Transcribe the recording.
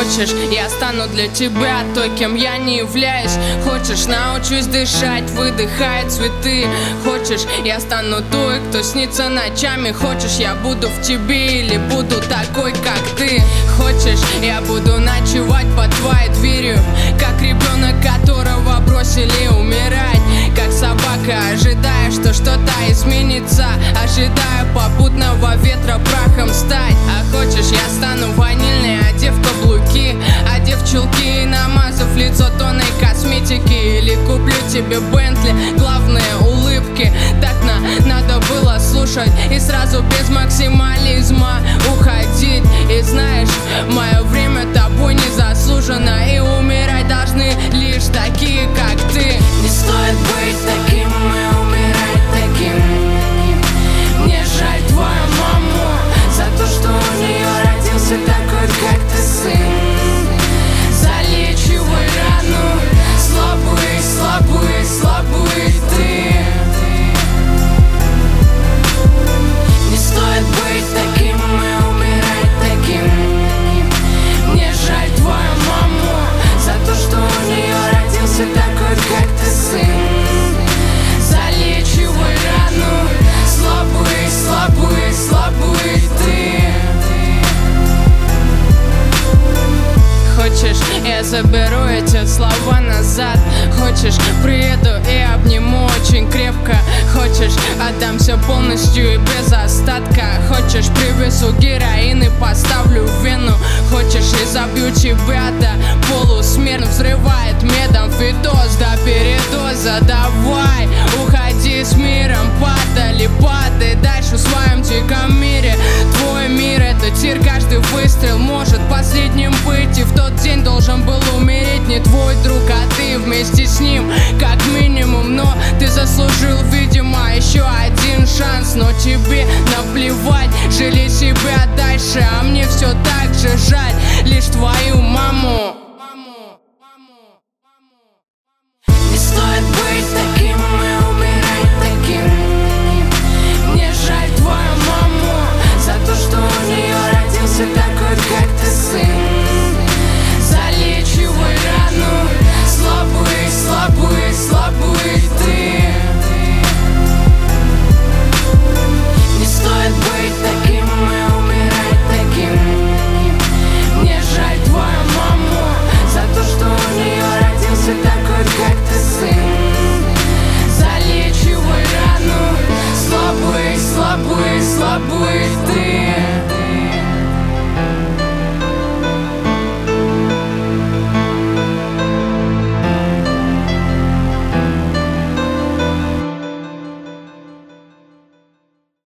Хочешь, я стану для тебя той, кем я не являюсь. Хочешь, научусь дышать, выдыхая цветы. Хочешь, я стану той, кто снится ночами. Хочешь, я буду в тебе или буду такой, как ты. Хочешь, я буду ночевать под твоей дверью, как ребенок, которого бросили умирать, как собака, ожидая, что что-то изменится, ожидая попутного ветра прахом стать. А хочешь, я стану ванильной, одев каблуки, одев чулки и намазав лицо тонной косметики. Или куплю тебе Бентли, главное улыбки. Так надо было слушать и сразу без максимализма уходить. И знаешь, мое время тобой не заслужено, и умирать должны лишь такие, как ты. Не стоит быть таким и умирать таким. Мне жаль твою маму за то, что у нее родился такой, как ты, сын. Залечивай рану, слабый, слабый, слабый ты. Не стоит быть таким и умирать таким. Мне жаль твою маму за то, что у нее родился такой, как ты, сын. Залечивай рану, слабый, слабый, слабый ты. Хочешь, я заберу эти слова назад. Хочешь, приеду и обниму очень крепко. Хочешь, отдамся полностью и без остатка. Хочешь, привезу героин и поставлю в вену. Хочешь, и забью тебя до полусмерти. Взрывает медом фитоз до передоза. Давай, уходи с миром, падали, падай дальше в своем диком мире. Твой мир — это тир, каждый выстрел может последним быть. И в тот день должен был умереть не твой друг, а ты вместе с ним, как минимум. Но ты заслужил, видимо, еще один шанс. Но тебе наплевать, жалей себя дальше, а мне все так же жаль лишь твою маму.